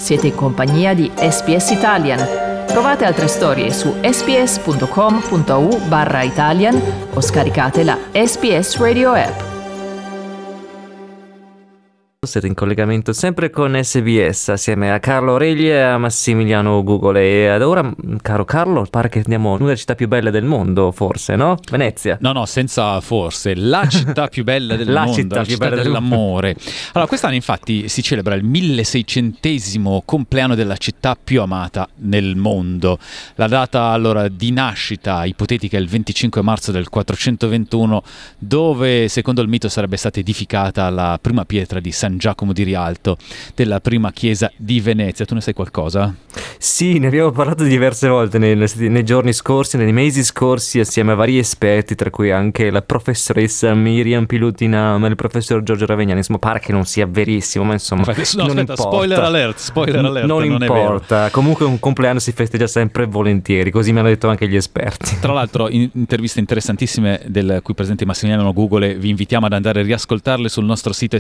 Siete in compagnia di SBS Italian. Trovate altre storie su sbs.com.au/Italian o scaricate la SBS Radio app. Siete in collegamento sempre con SBS assieme a Carlo Aureli e a Massimiliano Gugole. E ad ora, caro Carlo, pare che andiamo in una delle città più belle del mondo, forse, no? Venezia. No, senza forse. La città più bella del mondo, la città dell'amore. Allora, quest'anno infatti si celebra il 1600° compleanno della città più amata nel mondo. La data allora di nascita ipotetica è il 25 marzo del 421, dove secondo il mito sarebbe stata edificata la prima pietra di San Giacomo di Rialto, della prima chiesa di Venezia. Tu ne sai qualcosa? Sì, ne abbiamo parlato diverse volte nei giorni scorsi, nei mesi scorsi, assieme a vari esperti, tra cui anche la professoressa Miriam Pilutinam e il professor Giorgio Ravegnani. Insomma, pare che non sia verissimo, ma insomma, non importa. Spoiler alert, non importa. Comunque un compleanno si festeggia sempre volentieri, così mi hanno detto anche gli esperti. Tra l'altro, interviste interessantissime del cui presente Massimiliano Gugole, vi invitiamo ad andare a riascoltarle sul nostro sito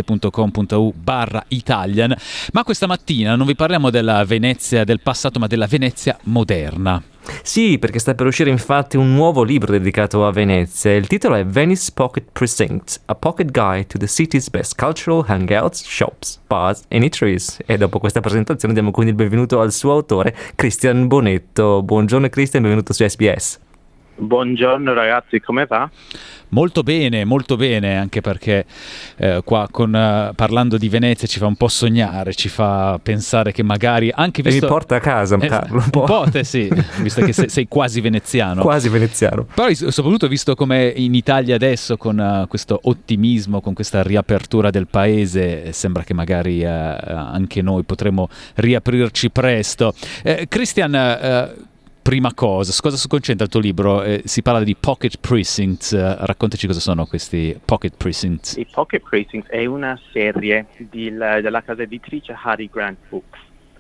sbs.com.au/Italian. Ma questa mattina non vi parliamo della Venezia del passato, ma della Venezia moderna. Sì, perché sta per uscire infatti un nuovo libro dedicato a Venezia. Il titolo è Venice Pocket Precinct, a pocket guide to the city's best cultural hangouts, shops, bars and eateries. E dopo questa presentazione diamo quindi il benvenuto al suo autore, Cristian Bonetto. Buongiorno Cristian, benvenuto su SBS. Buongiorno ragazzi, come va? Molto bene, anche perché qua parlando di Venezia ci fa un po' sognare, ci fa pensare che magari anche visto... E mi porta a casa, Carlo, un po' te sì, visto che sei quasi veneziano. Quasi veneziano. Però soprattutto visto come in Italia adesso con questo ottimismo, con questa riapertura del paese, sembra che magari anche noi potremo riaprirci presto. Christian, prima cosa, su cosa si concentra il tuo libro? Si parla di pocket precincts, raccontaci cosa sono questi pocket precincts. I pocket precincts è una serie della casa editrice Harry Grant Books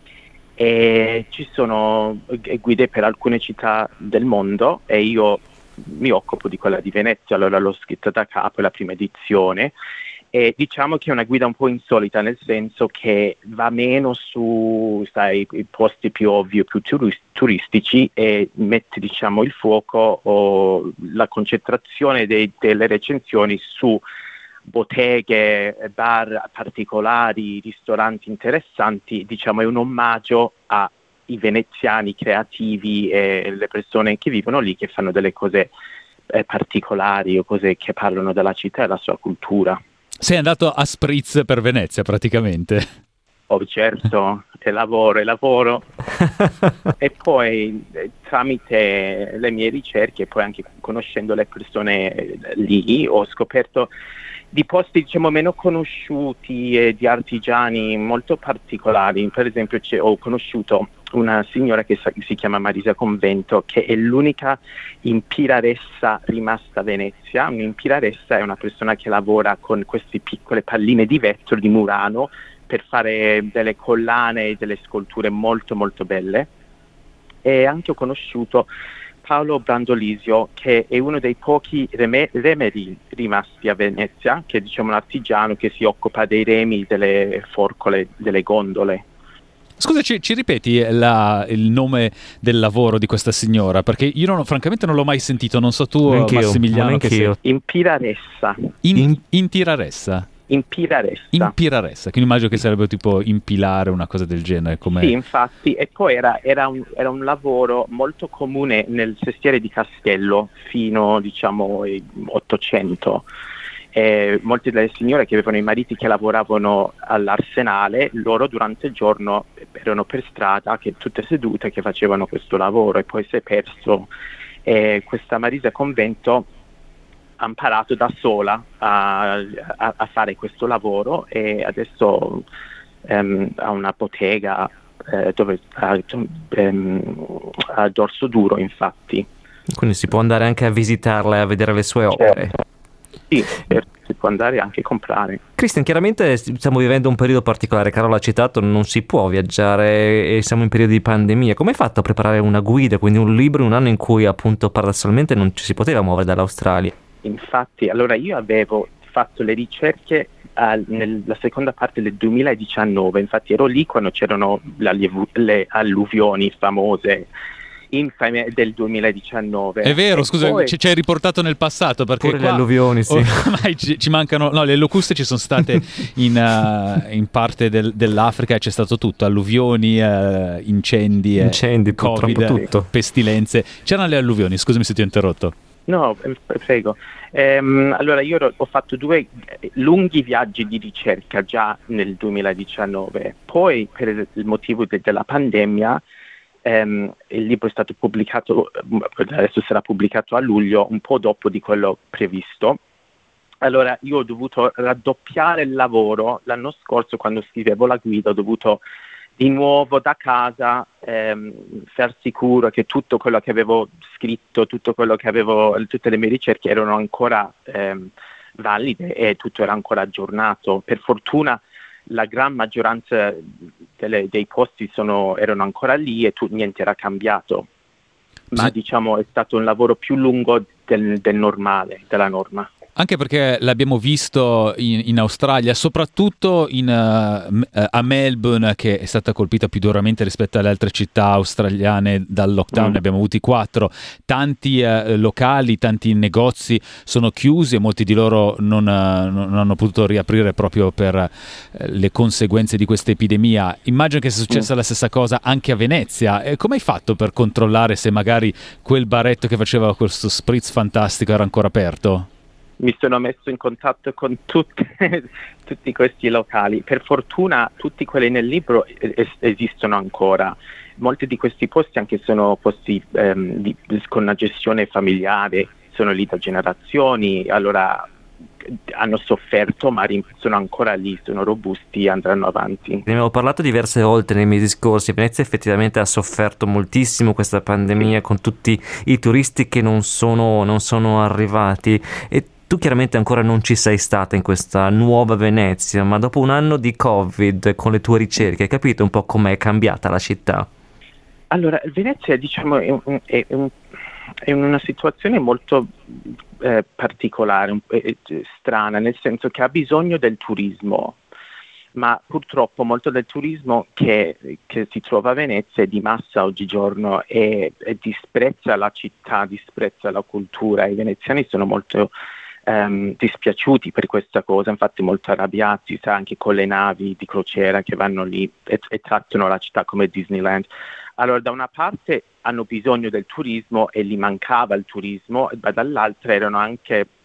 e ci sono guide per alcune città del mondo e io mi occupo di quella di Venezia, allora l'ho scritta da capo, è la prima edizione. E diciamo che è una guida un po' insolita, nel senso che va meno su i posti più ovvi, più turistici, e mette diciamo il fuoco o la concentrazione delle recensioni su botteghe, bar particolari, ristoranti interessanti. Diciamo è un omaggio ai veneziani creativi e le persone che vivono lì, che fanno delle cose particolari o cose che parlano della città e della sua cultura. Sei andato a spritz per Venezia praticamente. Oh certo, è lavoro. E poi tramite le mie ricerche, poi anche conoscendo le persone lì, ho scoperto di posti diciamo meno conosciuti e di artigiani molto particolari. Per esempio ho conosciuto una signora che si chiama Marisa Convento, che è l'unica impiraressa rimasta a Venezia. Un'impiraressa è una persona che lavora con queste piccole palline di vetro di Murano per fare delle collane e delle sculture molto molto belle. E anche ho conosciuto Paolo Brandolisio, che è uno dei pochi remeri rimasti a Venezia, che è diciamo un artigiano che si occupa dei remi, delle forcole, delle gondole. Scusa, ci ripeti il nome del lavoro di questa signora? Perché io francamente non l'ho mai sentito, non so tu Massimiliano. Impiraressa. Intiraressa? Impiraressa, quindi immagino che sarebbe tipo impilare, una cosa del genere. Sì, infatti, e poi era un lavoro molto comune nel sestiere di Castello fino diciamo all'800. Molte delle signore che avevano i mariti che lavoravano all'arsenale, loro durante il giorno erano per strada, che tutte sedute, che facevano questo lavoro, e poi si è perso. Questa Marisa Convento ha imparato da sola a fare questo lavoro e adesso ha una bottega dove a Dorso Duro, infatti. Quindi si può andare anche a visitarla e a vedere le sue opere. Sì, si può andare anche a comprare. Cristian, chiaramente stiamo vivendo un periodo particolare, Carola ha citato, non si può viaggiare e siamo in periodo di pandemia. Come hai fatto a preparare una guida, quindi un libro in un anno in cui appunto paradossalmente non ci si poteva muovere dall'Australia? Infatti, allora io avevo fatto le ricerche nella seconda parte del 2019, infatti ero lì quando c'erano le alluvioni famose, infame del 2019. È vero, scusa, poi... ci hai riportato nel passato, perché pure qua le alluvioni, sì. Ormai ci mancano, no, le locuste ci sono state in parte dell'Africa, e c'è stato tutto, alluvioni, incendi, Covid, tutto. pestilenze. C'erano le alluvioni, scusami se ti ho interrotto. No, prego. Allora io ho fatto 2 lunghi viaggi di ricerca già nel 2019, poi per il motivo della pandemia il libro è stato pubblicato, adesso sarà pubblicato a luglio, un po' dopo di quello previsto. Allora io ho dovuto raddoppiare il lavoro l'anno scorso quando scrivevo la guida, ho dovuto di nuovo da casa far sicuro che tutto quello che avevo scritto, tutte le mie ricerche erano ancora valide e tutto era ancora aggiornato. Per fortuna la gran maggioranza dei posti erano ancora lì e niente era cambiato, ma diciamo è stato un lavoro più lungo del normale, della norma. Anche perché l'abbiamo visto in Australia, soprattutto a Melbourne, che è stata colpita più duramente rispetto alle altre città australiane dal lockdown. Ne abbiamo avuti 4. Tanti locali, tanti negozi sono chiusi e molti di loro non hanno potuto riaprire proprio per le conseguenze di questa epidemia. Immagino che sia successa la stessa cosa anche a Venezia. Come hai fatto per controllare se magari quel baretto che faceva questo spritz fantastico era ancora aperto? Mi sono messo in contatto con tutti questi locali. Per fortuna tutti quelli nel libro esistono ancora. Molti di questi posti anche sono posti con una gestione familiare, sono lì da generazioni, allora hanno sofferto ma sono ancora lì, sono robusti, andranno avanti. Ne abbiamo parlato diverse volte nei mesi scorsi. Venezia effettivamente ha sofferto moltissimo questa pandemia, con tutti i turisti che non sono arrivati, e tu chiaramente ancora non ci sei stata in questa nuova Venezia, ma dopo un anno di Covid, con le tue ricerche, hai capito un po' com'è cambiata la città? Allora, Venezia diciamo è in una situazione molto particolare, strana, nel senso che ha bisogno del turismo, ma purtroppo molto del turismo che si trova a Venezia è di massa oggigiorno e disprezza la città, disprezza la cultura. I veneziani sono molto dispiaciuti per questa cosa, infatti molto arrabbiati, anche con le navi di crociera che vanno lì e trattano la città come Disneyland. Allora, da una parte hanno bisogno del turismo e gli mancava il turismo, ma dall'altra erano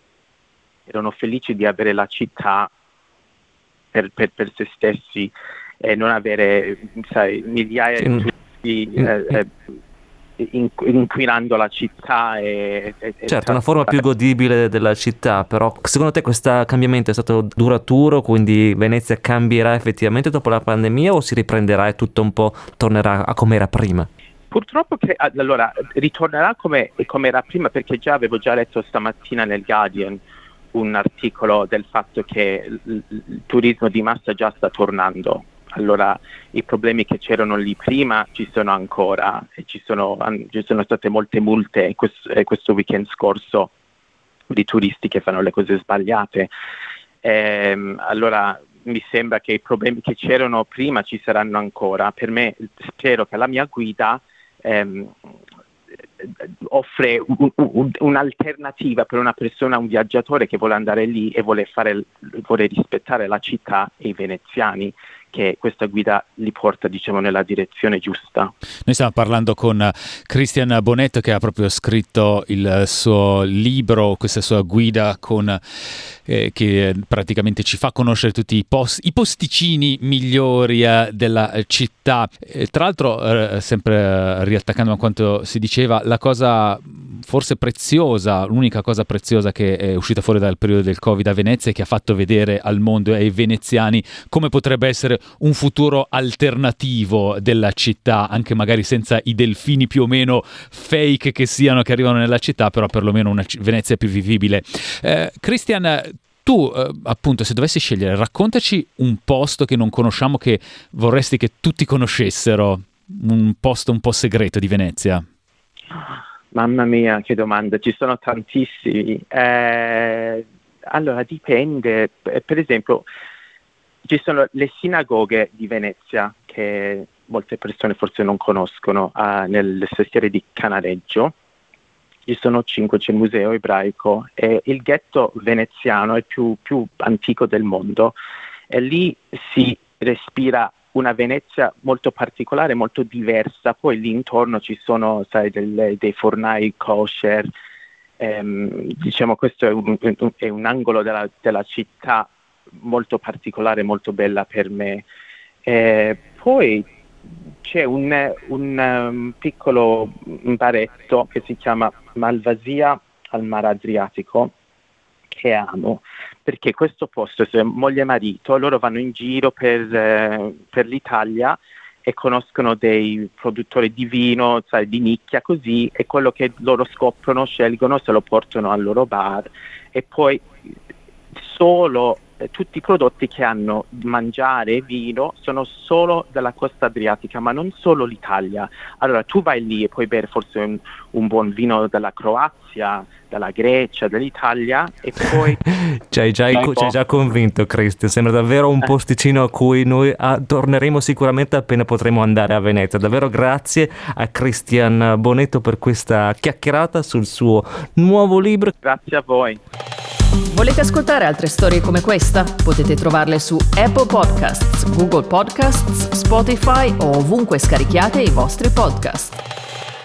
felici di avere la città per se stessi e non avere, migliaia di turisti inquinando la città. Certo, una forma più godibile della città, però secondo te questo cambiamento è stato duraturo, quindi Venezia cambierà effettivamente dopo la pandemia o si riprenderà e tutto un po' tornerà a come era prima? Purtroppo allora ritornerà come era prima, perché avevo già letto stamattina nel Guardian un articolo del fatto che il turismo di massa già sta tornando. Allora i problemi che c'erano lì prima ci sono ancora e ci sono state molte multe questo weekend scorso di turisti che fanno le cose sbagliate. Allora mi sembra che i problemi che c'erano prima ci saranno ancora. Per me, spero che la mia guida offre un'alternativa per una persona, un viaggiatore che vuole andare lì e vuole rispettare la città e i veneziani, che questa guida li porta, diciamo, nella direzione giusta. Noi stiamo parlando con Christian Bonetto, che ha proprio scritto il suo libro, questa sua guida che praticamente ci fa conoscere tutti i posticini migliori della città. Tra l'altro, sempre riattaccando a quanto si diceva, la cosa forse preziosa, l'unica cosa preziosa che è uscita fuori dal periodo del Covid a Venezia e che ha fatto vedere al mondo e ai veneziani come potrebbe essere un futuro alternativo della città, anche magari senza i delfini più o meno fake che arrivano nella città, però perlomeno una Venezia più vivibile. Christian, tu appunto, se dovessi scegliere, raccontaci un posto che non conosciamo, che vorresti che tutti conoscessero, un posto un po' segreto di Venezia. Mamma mia, che domanda, ci sono tantissimi. Allora dipende, per esempio ci sono le sinagoghe di Venezia che molte persone forse non conoscono, nel sestiere di Canareggio. Ci sono 5, c'è il museo ebraico e il ghetto veneziano è il più antico del mondo e lì si respira una Venezia molto particolare, molto diversa. Poi lì intorno ci sono, sai, dei fornai kosher, diciamo questo è un angolo della città molto particolare, molto bella per me. Poi c'è un piccolo baretto che si chiama Malvasia al Mare Adriatico, che amo, perché questo posto, se moglie e marito, loro vanno in giro per l'Italia e conoscono dei produttori di vino, sai, di nicchia così, e quello che loro scoprono, scelgono, se lo portano al loro bar, e poi solo tutti i prodotti che hanno mangiare e vino sono solo della costa adriatica, ma non solo l'Italia. Allora tu vai lì e puoi bere forse un buon vino della Croazia, dalla Grecia, dell'Italia, e poi ci hai già convinto, Cristian. Sembra davvero un posticino a cui noi torneremo sicuramente appena potremo andare a Venezia. Davvero grazie a Cristian Bonetto per questa chiacchierata sul suo nuovo libro. Grazie a voi. Volete ascoltare altre storie come questa? Potete trovarle su Apple Podcasts, Google Podcasts, Spotify o ovunque scarichiate i vostri podcast.